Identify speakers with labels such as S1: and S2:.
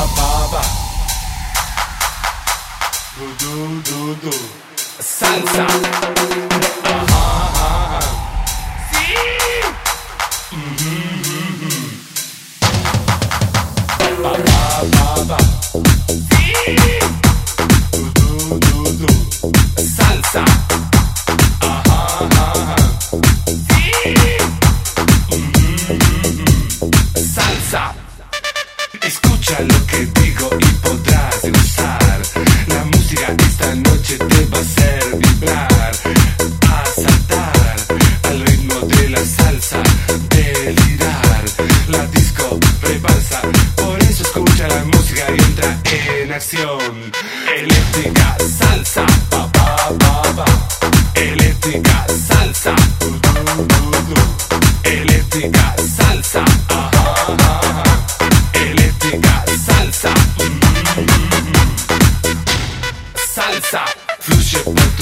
S1: ba. Do. Salsa. Ajá. Sí. Ba. Sí. Do. Salsa. Ajá. Sí. Salsa. Escucha lo que digo y podrás gozar. La música esta noche te va a hacer vibrar, a saltar al ritmo de la salsa, delirar. La disco rebalsa, por eso escucha la música y entra en acción. Eléctrica salsa, ba. Eléctrica salsa, eléctrica salsa, ajá. Eléctrica salsa, salsa, fluye por